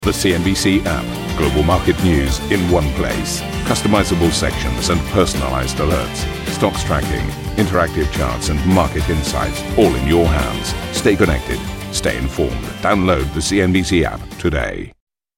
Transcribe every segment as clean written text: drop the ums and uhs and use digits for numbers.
The CNBC app. Global market news in one place. Customizable sections and personalized alerts. Stocks tracking, interactive charts and market insights all in your hands. Stay connected. Stay informed. Download the CNBC app today.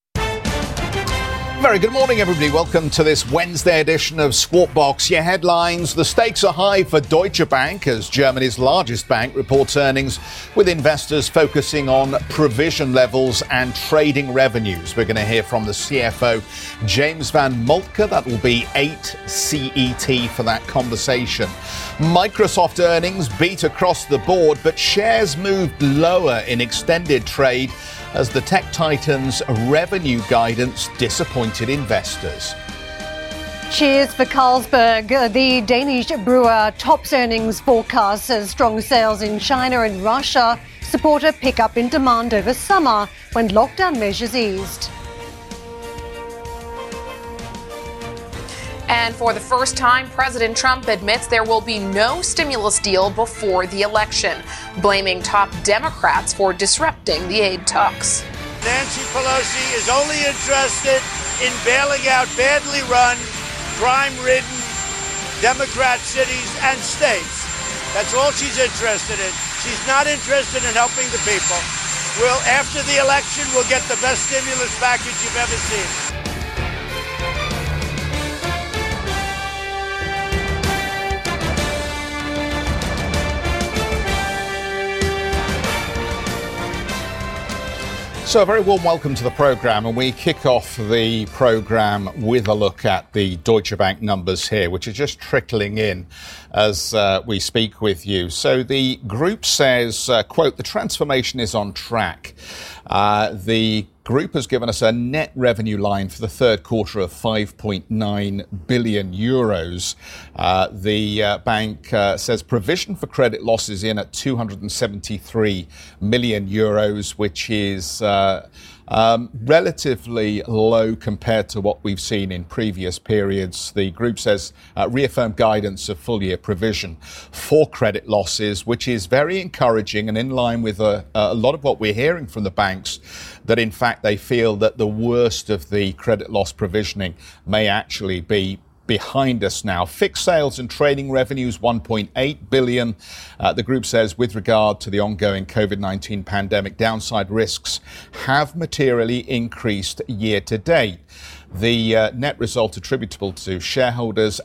Very good morning, everybody. Welcome to this Wednesday edition of Squawk Box. Your headlines: the stakes are high for Deutsche Bank as Germany's largest bank reports earnings, with investors focusing on provision levels and trading revenues. We're going to hear from the CFO, James van Moltke. That will be 8 CET for that conversation. Microsoft earnings beat across the board, but shares moved lower in extended trade as the tech titan's revenue guidance disappointed investors. Cheers for Carlsberg. The Danish brewer tops earnings forecasts as strong sales in China and Russia support a pickup in demand over summer when lockdown measures eased. And for the first time, President Trump admits there will be no stimulus deal before the election, blaming top Democrats for disrupting the aid talks. Nancy Pelosi is only interested in bailing out badly run, crime-ridden Democrat cities and states. That's all she's interested in. She's not interested in helping the people. After the election, we'll get the best stimulus package you've ever seen. So a very warm welcome to the programme, and we kick off the programme with a look at the Deutsche Bank numbers here, which are just trickling in as we speak with you. So the group says, quote, the transformation is on track. The group has given us a net revenue line for the third quarter of 5.9 billion euros. The bank says provision for credit losses in at 273 million euros, which is relatively low compared to what we've seen in previous periods. The group says reaffirmed guidance of full year provision for credit losses, which is very encouraging and in line with a lot of what we're hearing from the banks, that in fact they feel that the worst of the credit loss provisioning may actually be behind us now. Fixed sales and trading revenues, 1.8 billion. The group says with regard to the ongoing COVID-19 pandemic, downside risks have materially increased year to date. The net result attributable to shareholders,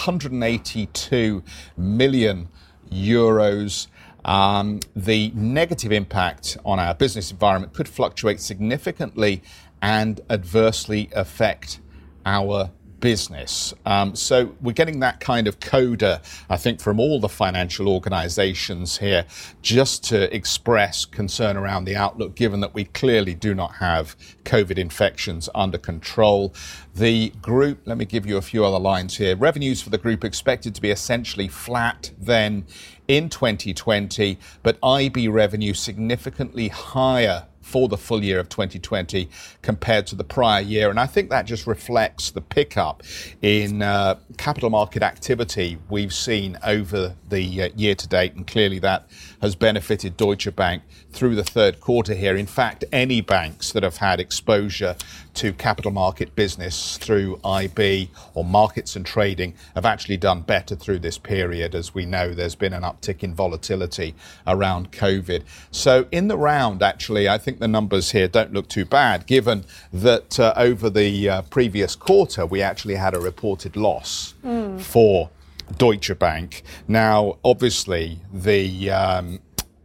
182 million euros. The negative impact on our business environment could fluctuate significantly and adversely affect our business. So we're getting that kind of coda, I think, from all the financial organizations here, just to express concern around the outlook, given that we clearly do not have COVID infections under control. The group, let me give you a few other lines here. Revenues for the group expected to be essentially flat then in 2020, but IB revenue significantly higher for the full year of 2020 compared to the prior year. And I think that just reflects the pickup in capital market activity we've seen over the year to date. And clearly that has benefited Deutsche Bank through the third quarter here. In fact, any banks that have had exposure to capital market business through IB or markets and trading have actually done better through this period. As we know, there's been an uptick in volatility around COVID. So in the round, actually, I think the numbers here don't look too bad, given that over the previous quarter, we actually had a reported loss for Deutsche Bank. Now, obviously, the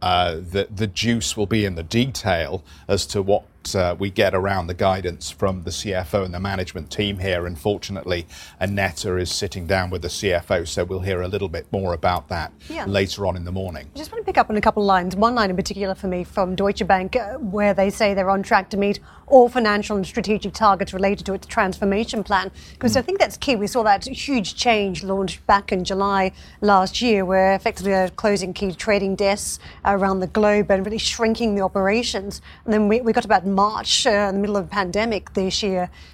juice will be in the detail as to what we get around the guidance from the CFO and the management team here. Unfortunately, Annetta is sitting down with the CFO, so we'll hear a little bit more about that later on in the morning. I just want to pick up on a couple of lines. One line in particular for me from Deutsche Bank, where they say they're on track to meet all financial and strategic targets related to its transformation plan. Because I think that's key. We saw that huge change launched back in July last year, where effectively they're closing key trading desks around the globe and really shrinking the operations. And then we got about March, in the middle of the pandemic this year,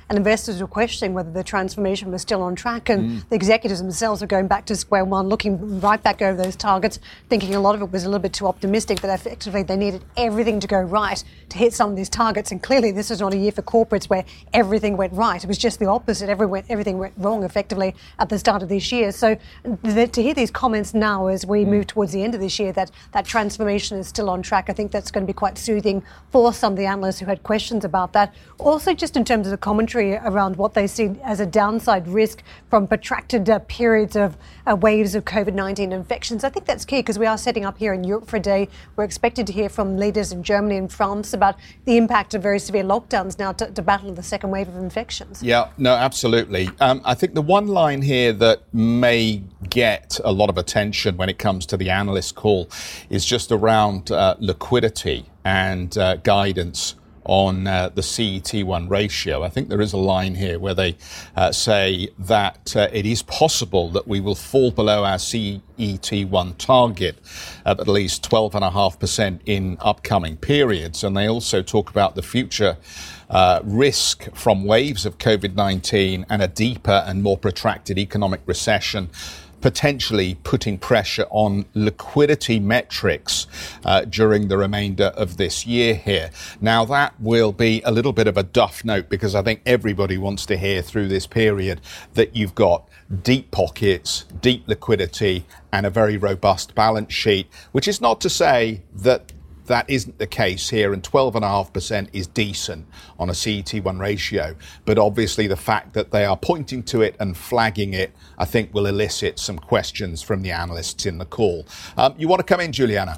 and investors were questioning whether the transformation was still on track. And the executives themselves are going back to square one, looking right back over those targets, thinking a lot of it was a little bit too optimistic, that effectively they needed everything to go right to hit some of these targets. And clearly this is not a year for corporates where everything went right. It was just the opposite. Everything went wrong effectively at the start of this year. So to hear these comments now as we move towards the end of this year that transformation is still on track, I think that's going to be quite soothing for some of the analysts who had questions about that. Also, just in terms of the commentary around what they see as a downside risk from protracted periods of waves of COVID-19 infections, I think that's key, because we are setting up here in Europe for a day. We're expected to hear from leaders in Germany and France about the impact of very severe lockdowns now to battle the second wave of infections. Yeah, no, absolutely. I think the one line here that may get a lot of attention when it comes to the analyst call is just around liquidity and guidance on the CET1 ratio. I think there is a line here where they say that it is possible that we will fall below our CET1 target of at least 12.5% in upcoming periods. And they also talk about the future risk from waves of COVID-19 and a deeper and more protracted economic recession, potentially putting pressure on liquidity metrics during the remainder of this year here. Now, that will be a little bit of a duff note, because I think everybody wants to hear through this period that you've got deep pockets, deep liquidity, and a very robust balance sheet, which is not to say that that isn't the case here, and 12.5% is decent on a CET1 ratio. But obviously the fact that they are pointing to it and flagging it, I think will elicit some questions from the analysts in the call. You want to come in, Juliana?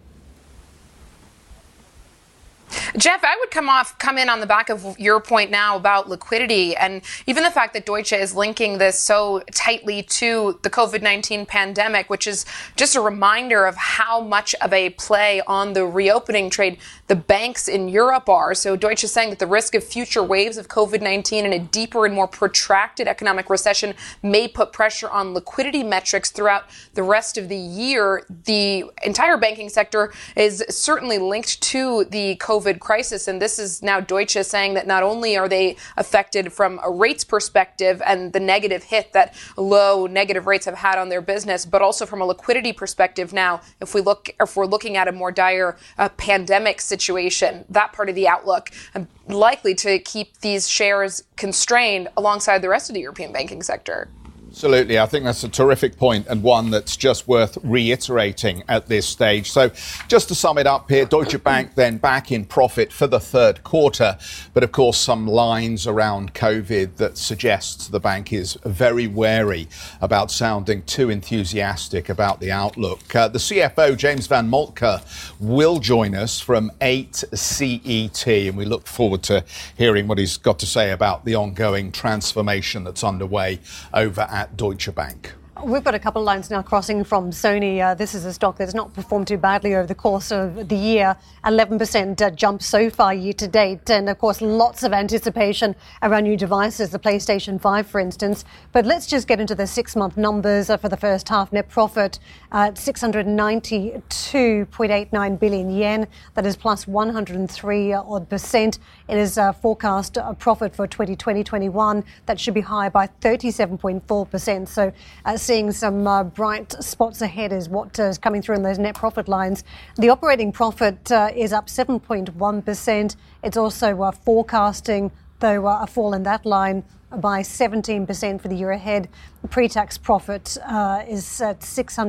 Jeff, I would come in on the back of your point now about liquidity, and even the fact that Deutsche is linking this so tightly to the COVID-19 pandemic, which is just a reminder of how much of a play on the reopening trade the banks in Europe are. So Deutsche is saying that the risk of future waves of COVID-19 and a deeper and more protracted economic recession may put pressure on liquidity metrics throughout the rest of the year. The entire banking sector is certainly linked to the COVID crisis, and this is now Deutsche saying that not only are they affected from a rates perspective and the negative hit that low negative rates have had on their business, but also from a liquidity perspective now, if we're looking at a more dire pandemic situation, that part of the outlook likely to keep these shares constrained alongside the rest of the European banking sector. Absolutely. I think that's a terrific point, and one that's just worth reiterating at this stage. So just to sum it up here, Deutsche Bank then back in profit for the third quarter. But of course, some lines around COVID that suggests the bank is very wary about sounding too enthusiastic about the outlook. The CFO, James van Moltke, will join us from 8 CET, and we look forward to hearing what he's got to say about the ongoing transformation that's underway over at Deutsche Bank. We've got a couple of lines now crossing from Sony. This is a stock that's not performed too badly over the course of the year. 11% jump so far year to date. And of course, lots of anticipation around new devices, the PlayStation 5, for instance. But let's just get into the 6-month numbers for the first half. Net profit at 692.89 billion yen. That is plus 103 odd percent. It is forecast a profit for 2020-21 that should be higher by 37.4%. So seeing some bright spots ahead is what is coming through in those net profit lines. The operating profit is up 7.1%. It's also forecasting, though, a fall in that line by 17% for the year ahead. The pre-tax profit is at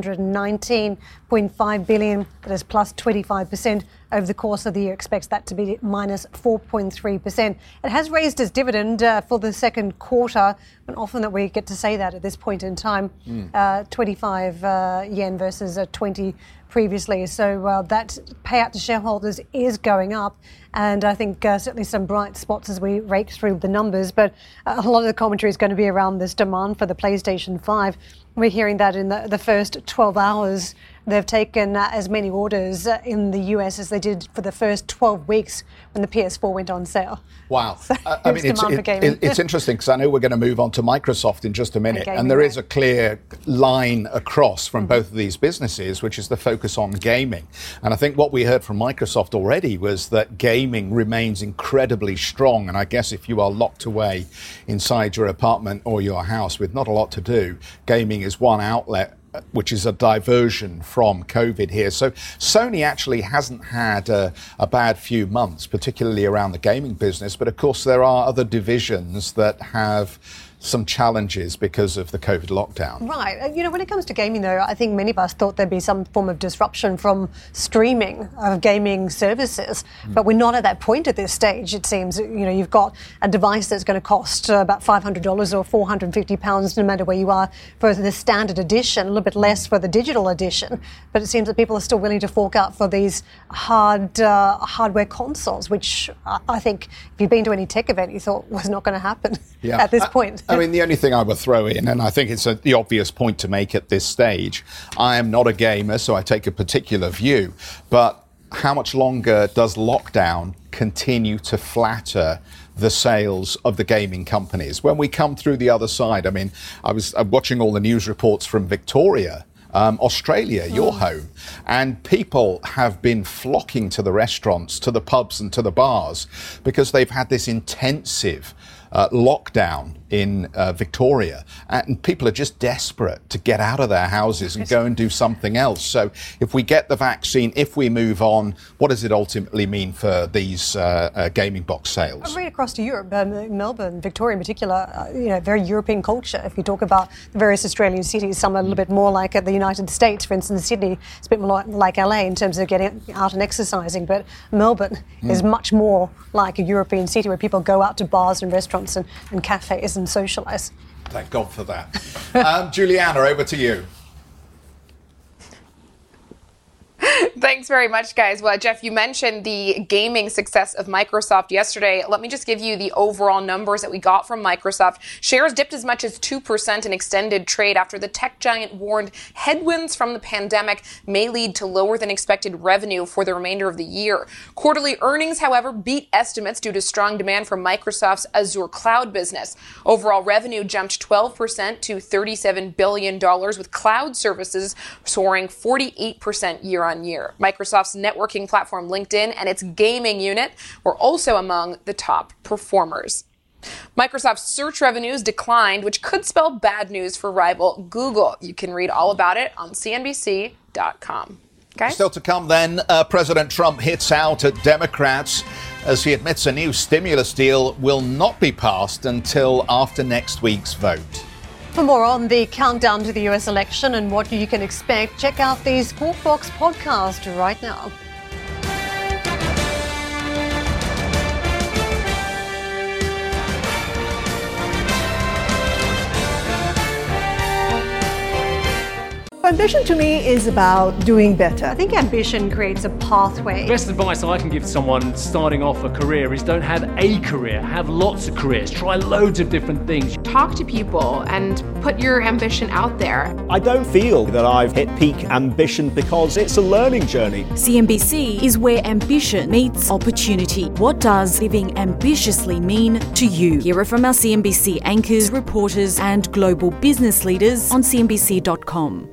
619.5 billion. That is plus 25% over the course of the year. Expects that to be minus 4.3%. It has raised its dividend for the second quarter, and often that we get to say that at this point in time, 25 yen versus 20 previously. So that payout to shareholders is going up. And I think certainly some bright spots as we rake through the numbers. But a lot of the commentary is going to be around this demand for the PlayStation 5. We're hearing that in the first 12 hours, they've taken as many orders in the US as they did for the first 12 weeks when the PS4 went on sale. Wow. So I mean, it's interesting because I know we're going to move on to Microsoft in just a minute. And there is a clear line across from both of these businesses, which is the focus on gaming. And I think what we heard from Microsoft already was that gaming remains incredibly strong. And I guess if you are locked away inside your apartment or your house with not a lot to do, gaming is one outlet, which is a diversion from COVID here. So Sony actually hasn't had a bad few months, particularly around the gaming business. But of course, there are other divisions that have some challenges because of the COVID lockdown. Right. You know, when it comes to gaming, though, I think many of us thought there'd be some form of disruption from streaming of gaming services. But we're not at that point at this stage, it seems. You know, you've got a device that's going to cost about $500 or £450, no matter where you are, for the standard edition, a little bit less for the digital edition. But it seems that people are still willing to fork out for these hardware consoles, which I think if you've been to any tech event, you thought was not going to happen at this point. I mean, the only thing I would throw in, and I think it's the obvious point to make at this stage, I am not a gamer, so I take a particular view, but how much longer does lockdown continue to flatter the sales of the gaming companies? When we come through the other side, I mean, I'm watching all the news reports from Victoria, Australia, your home, and people have been flocking to the restaurants, to the pubs and to the bars because they've had this intensive lockdown in Victoria, and people are just desperate to get out of their houses and go and do something else. So if we get the vaccine, if we move on, what does it ultimately mean for these gaming box sales? Right across to Europe, Melbourne, Victoria in particular, you know, very European culture. If you talk about the various Australian cities, some are a little bit more like the United States. For instance, Sydney is a bit more like LA in terms of getting out and exercising, but Melbourne is much more like a European city where people go out to bars and restaurants and cafes and socialise. Thank God for that. Juliana, over to you. Thanks very much, guys. Well, Jeff, you mentioned the gaming success of Microsoft yesterday. Let me just give you the overall numbers that we got from Microsoft. Shares dipped as much as 2% in extended trade after the tech giant warned headwinds from the pandemic may lead to lower than expected revenue for the remainder of the year. Quarterly earnings, however, beat estimates due to strong demand from Microsoft's Azure cloud business. Overall revenue jumped 12% to $37 billion, with cloud services soaring 48% year on year. Microsoft's networking platform LinkedIn and its gaming unit were also among the top performers. Microsoft's search revenues declined, which could spell bad news for rival Google. You can read all about it on CNBC.com. Okay? Still to come then, President Trump hits out at Democrats as he admits a new stimulus deal will not be passed until after next week's vote. For more on the countdown to the US election and what you can expect, check out the Squawk Box podcast right now. Ambition to me is about doing better. I think ambition creates a pathway. The best advice I can give someone starting off a career is don't have a career, have lots of careers, try loads of different things. Talk to people and put your ambition out there. I don't feel that I've hit peak ambition because it's a learning journey. CNBC is where ambition meets opportunity. What does living ambitiously mean to you? Hear it from our CNBC anchors, reporters, and global business leaders on CNBC.com.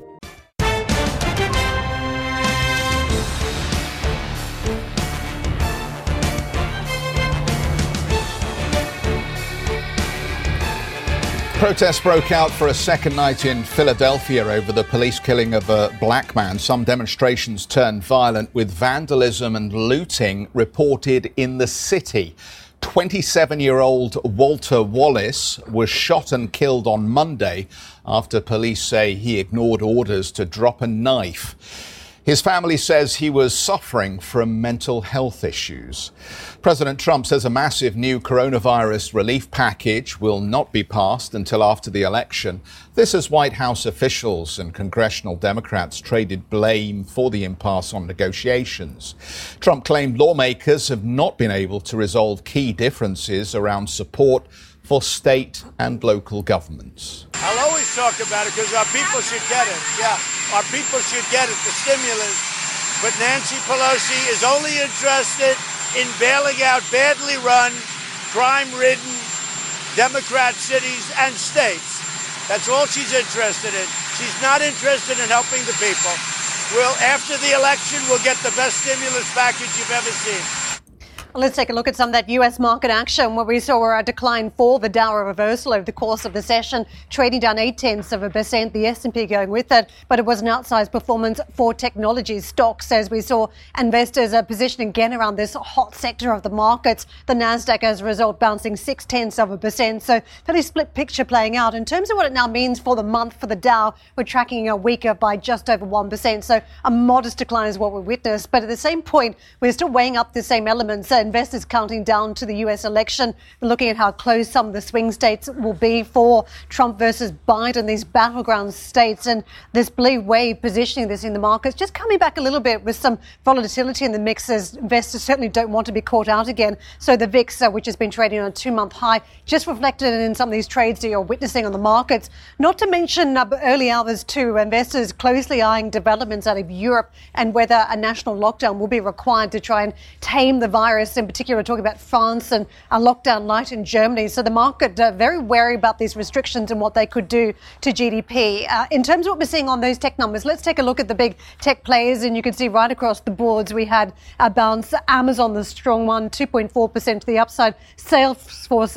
Protests broke out for a second night in Philadelphia over the police killing of a black man. Some demonstrations turned violent with vandalism and looting reported in the city. 27-year-old Walter Wallace was shot and killed on Monday after police say he ignored orders to drop a knife. His family says he was suffering from mental health issues. President Trump says a massive new coronavirus relief package will not be passed until after the election. This as White House officials and congressional Democrats traded blame for the impasse on negotiations. Trump claimed lawmakers have not been able to resolve key differences around support for state and local governments. I'll always talk about it because our people should get it. Yeah, our people should get it, the stimulus. But Nancy Pelosi is only interested in bailing out badly run, crime-ridden Democrat cities and states. That's all she's interested in. She's not interested in helping the people. After the election, we'll get the best stimulus package you've ever seen. Let's take a look at some of that US market action where we saw a decline for the Dow, a reversal over the course of the session, trading down 0.8%, the S&P going with it. But it was an outsized performance for technology stocks as we saw investors positioning again around this hot sector of the markets. The Nasdaq, as a result, bouncing 0.6%. So fairly split picture playing out. In terms of what it now means for the month for the Dow, we're tracking a weaker by just over 1%. So a modest decline is what we witnessed. But at the same point, we're still weighing up the same elements. Investors counting down to the US election, looking at how close some of the swing states will be for Trump versus Biden, these battleground states, and this blue wave positioning this in the markets, just coming back a little bit with some volatility in the mix as investors certainly don't want to be caught out again. So the VIX, which has been trading on a 2-month high, just reflected in some of these trades that you're witnessing on the markets. Not to mention early hours too, investors closely eyeing developments out of Europe and whether a national lockdown will be required to try and tame the virus. In particular, we're talking about France and a lockdown light in Germany. So the market very wary about these restrictions and what they could do to GDP. In terms of what we're seeing on those tech numbers, let's take a look at the big tech players. And you can see right across the boards, we had a bounce. Amazon, the strong one, 2.4% to the upside. Salesforce,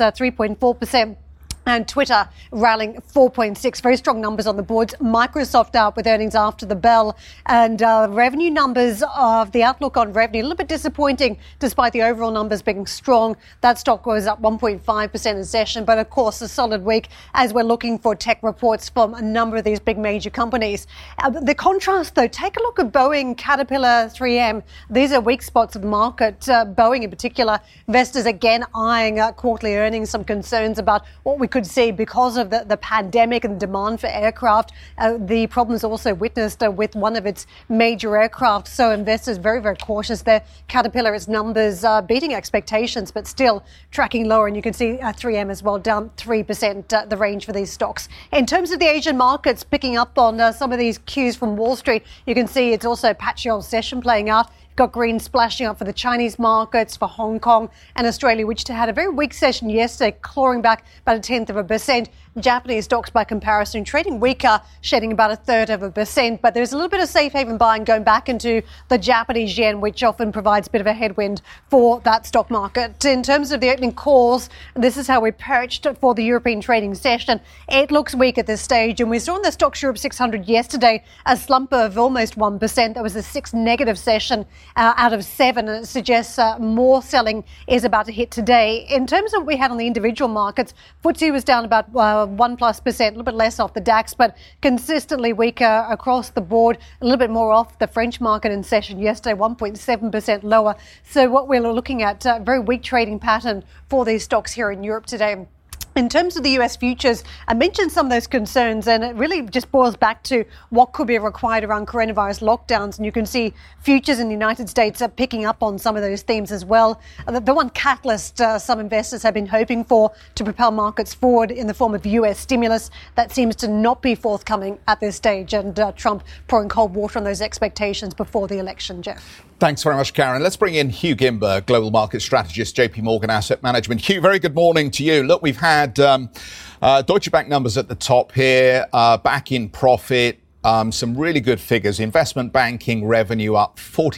3.4%. And Twitter rallying 4.6%. Very strong numbers on the boards. Microsoft out with earnings after the bell. And revenue numbers of the outlook on revenue, a little bit disappointing despite the overall numbers being strong. That stock was up 1.5% in session. But of course, a solid week as we're looking for tech reports from a number of these big major companies. The contrast, though, take a look at Boeing, Caterpillar, 3M. These are weak spots of the market. Boeing in particular, investors again eyeing quarterly earnings, some concerns about what we could see because of the pandemic and demand for aircraft. The problems also witnessed with one of its major aircraft. So investors very, very cautious there. Caterpillar, its numbers beating expectations, but still tracking lower. And you can see 3M as well, down 3%, the range for these stocks. In terms of the Asian markets, picking up on some of these cues from Wall Street, you can see it's also a patchy old session playing out. Got green splashing up for the Chinese markets, for Hong Kong and Australia, which had a very weak session yesterday, clawing back about 0.1%. Japanese stocks, by comparison, trading weaker, shedding about 0.33%. But there's a little bit of safe haven buying going back into the Japanese yen, which often provides a bit of a headwind for that stock market. In terms of the opening calls, this is how we perched for the European trading session. It looks weak at this stage. And we saw in the Stocks Europe 600 yesterday a slump of almost 1%. That was the 6th negative session out of 7. And it suggests more selling is about to hit today. In terms of what we had on the individual markets, FTSE was down about 1+%, a little bit less off the DAX, but consistently weaker across the board, a little bit more off the French market in session yesterday, 1.7% lower. So what we're looking at, a very weak trading pattern for these stocks here in Europe today. In terms of the US futures, I mentioned some of those concerns, and it really just boils back to what could be required around coronavirus lockdowns. And you can see futures in the United States are picking up on some of those themes as well. The one catalyst some investors have been hoping for to propel markets forward in the form of US stimulus, that seems to not be forthcoming at this stage. And Trump pouring cold water on those expectations before the election, Jeff. Thanks very much, Karen. Let's bring in Hugh Gimber, Global Market Strategist, JP Morgan Asset Management. Hugh, very good morning to you. Look, we've had Deutsche Bank numbers at the top here, back in profit. Some really good figures. Investment banking revenue up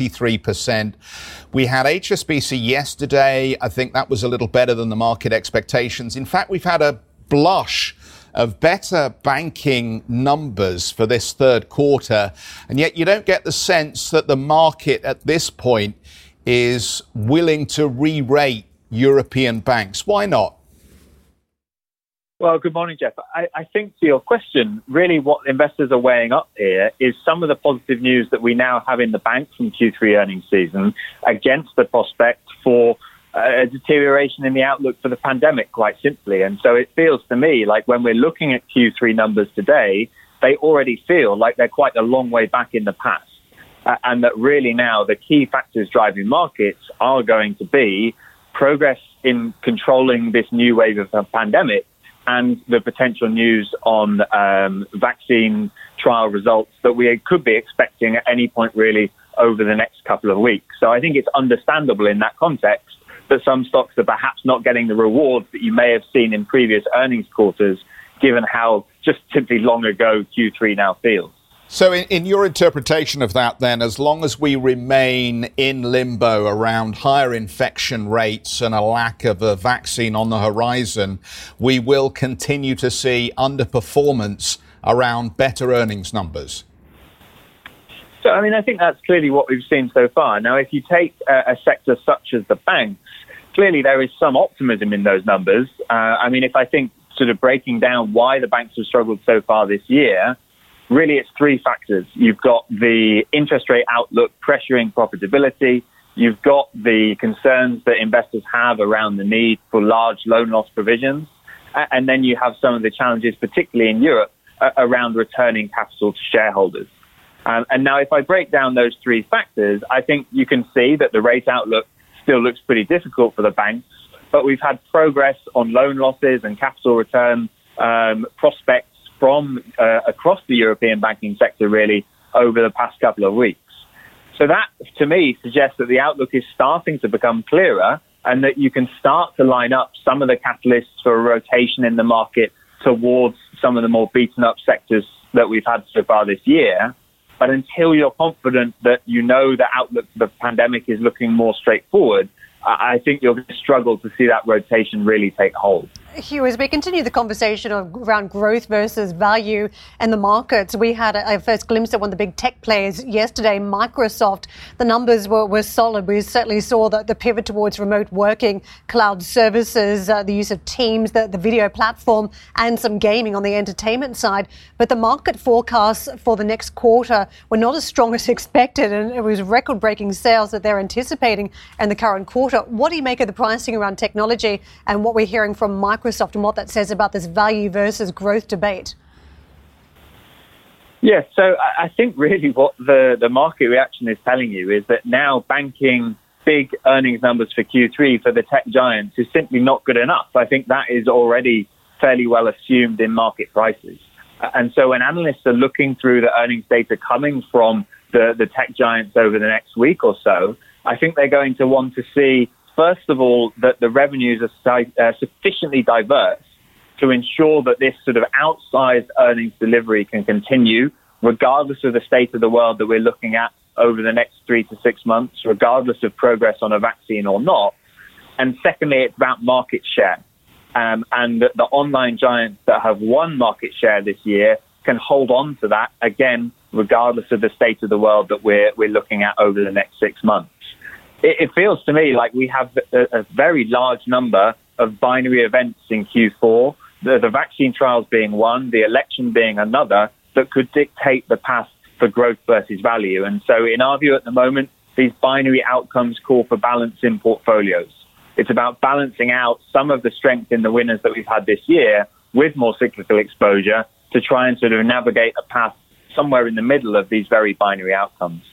43%. We had HSBC yesterday. I think that was a little better than the market expectations. In fact, we've had a blush of better banking numbers for this third quarter. And yet you don't get the sense that the market at this point is willing to re-rate European banks. Why not? Well, good morning, Jeff. I think to your question, really what investors are weighing up here is some of the positive news that we now have in the bank from Q3 earnings season against the prospect for a deterioration in the outlook for the pandemic, quite simply. And so it feels to me like when we're looking at Q3 numbers today, they already feel like they're quite a long way back in the past. And that really now the key factors driving markets are going to be progress in controlling this new wave of the pandemic and the potential news on vaccine trial results that we could be expecting at any point really over the next couple of weeks. So I think it's understandable in that context that some stocks are perhaps not getting the rewards that you may have seen in previous earnings quarters, given how just simply long ago Q3 now feels. So in your interpretation of that, then, as long as we remain in limbo around higher infection rates and a lack of a vaccine on the horizon, we will continue to see underperformance around better earnings numbers? So, I think that's clearly what we've seen so far. Now, if you take a sector such as the banks, clearly there is some optimism in those numbers. If I think sort of breaking down why the banks have struggled so far this year, really, it's three factors. You've got the interest rate outlook pressuring profitability. You've got the concerns that investors have around the need for large loan loss provisions. And then you have some of the challenges, particularly in Europe, around returning capital to shareholders. And now if I break down those three factors, I think you can see that the rate outlook still looks pretty difficult for the banks, but we've had progress on loan losses and capital return prospects from across the European banking sector, really, over the past couple of weeks. So that, to me, suggests that the outlook is starting to become clearer and that you can start to line up some of the catalysts for a rotation in the market towards some of the more beaten-up sectors that we've had so far this year. But until you're confident that you know the outlook for the pandemic is looking more straightforward, I think you're going to struggle to see that rotation really take hold. Hugh, as we continue the conversation around growth versus value and the markets, we had a first glimpse at one of the big tech players yesterday, Microsoft. The numbers were solid. We certainly saw that the pivot towards remote working, cloud services, the use of Teams, the video platform, and some gaming on the entertainment side. But the market forecasts for the next quarter were not as strong as expected, and it was record-breaking sales that they're anticipating in the current quarter. What do you make of the pricing around technology and what we're hearing from Microsoft and what that says about this value versus growth debate? Yes, so I think really what the market reaction is telling you is that now banking big earnings numbers for Q3 for the tech giants is simply not good enough. I think that is already fairly well assumed in market prices. And so when analysts are looking through the earnings data coming from the tech giants over the next week or so, I think they're going to want to see, first of all, that the revenues are sufficiently diverse to ensure that this sort of outsized earnings delivery can continue, regardless of the state of the world that we're looking at over the next 3 to 6 months, regardless of progress on a vaccine or not. And secondly, it's about market share. And the online giants that have won market share this year can hold on to that, again, regardless of the state of the world that we're looking at over the next 6 months. It feels to me like we have a very large number of binary events in Q4, the vaccine trials being one, the election being another, that could dictate the path for growth versus value. And so in our view at the moment, these binary outcomes call for balance in portfolios. It's about balancing out some of the strength in the winners that we've had this year with more cyclical exposure to try and sort of navigate a path somewhere in the middle of these very binary outcomes.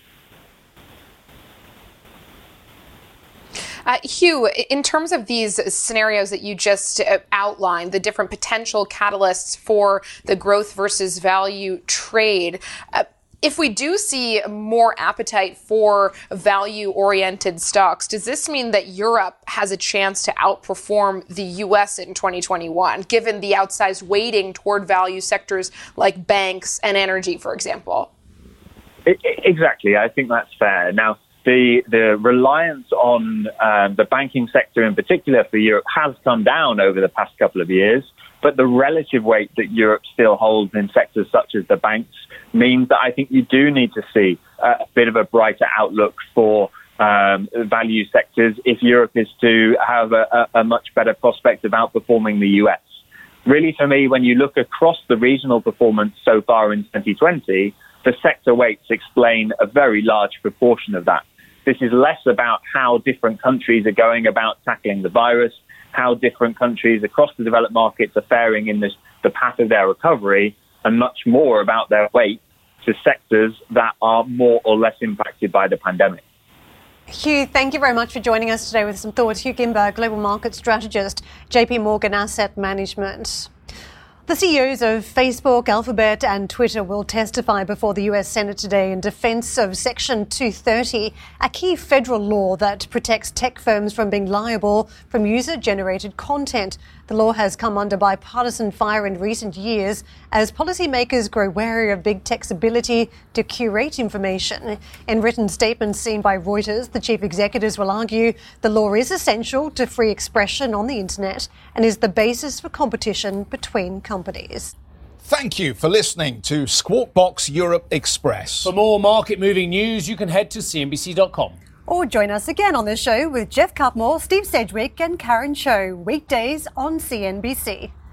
Hugh, in terms of these scenarios that you just outlined, the different potential catalysts for the growth versus value trade, if we do see more appetite for value-oriented stocks, does this mean that Europe has a chance to outperform the U.S. in 2021, given the outsized weighting toward value sectors like banks and energy, for example? Exactly. I think that's fair. Now, the reliance on the banking sector in particular for Europe has come down over the past couple of years, but the relative weight that Europe still holds in sectors such as the banks means that I think you do need to see a bit of a brighter outlook for value sectors if Europe is to have a much better prospect of outperforming the US. Really, for me, when you look across the regional performance so far in 2020, the sector weights explain a very large proportion of that. This is less about how different countries are going about tackling the virus, how different countries across the developed markets are faring in the path of their recovery, and much more about their weight to sectors that are more or less impacted by the pandemic. Hugh, thank you very much for joining us today with some thoughts. Hugh Gimberg, Global Market Strategist, JP Morgan Asset Management. The CEOs of Facebook, Alphabet and Twitter will testify before the US Senate today in defense of Section 230, a key federal law that protects tech firms from being liable from user-generated content. The law has come under bipartisan fire in recent years as policymakers grow wary of big tech's ability to curate information. In written statements seen by Reuters, the chief executives will argue the law is essential to free expression on the internet and is the basis for competition between companies. Thank you for listening to Squawk Box Europe Express. For more market-moving news, you can head to cnbc.com. Or join us again on the show with Jeff Cutmore, Steve Sedgwick and Karen Cho, weekdays on CNBC.